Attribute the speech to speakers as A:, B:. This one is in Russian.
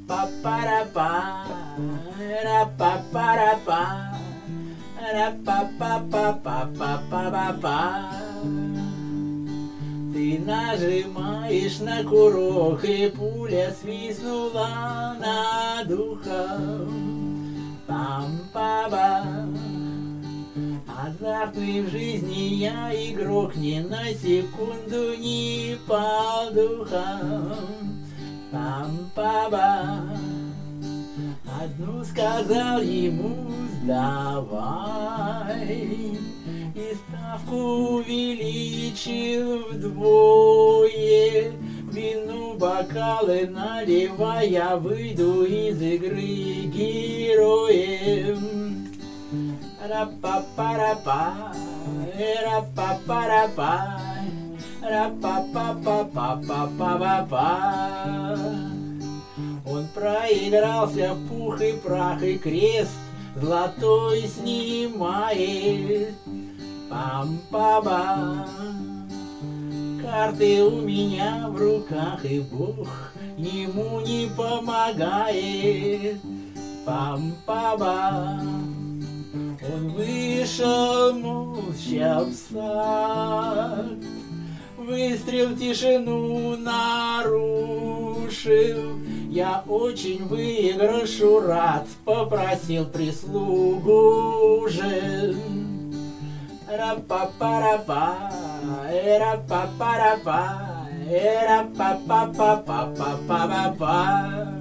A: Ра-па-па-ра-па, ра-па-па-ра-па, ра-па-па-па-па-па-па-па. Ты нажимаешь на курок, и пуля свистнула над ухом. Пам-па-ба. Азартный в жизни я игрок, ни на секунду не пал духом. Пам-па-ба. Одну сказал ему сдавай, и ставку увеличил вдвое. Вину бокалы наливай, я выйду из игры героем. Ра-па-па-ра-па, ра-па-па-ра-па, ра-па-па-па-па-па-па-па. Он проигрался в пух и прах, и крест золотой снимает. Пам-па-ба. Карты у меня в руках, и Бог ему не помогает. Пам-па-ба. Он вышел молча в сад, выстрел тишину нарушил. Я очень выигрышу рад, попросил прислугу же. Ра-па-па-ра-па, ра-па-па-ра-па, ра-па-па-па-па-па-па-па.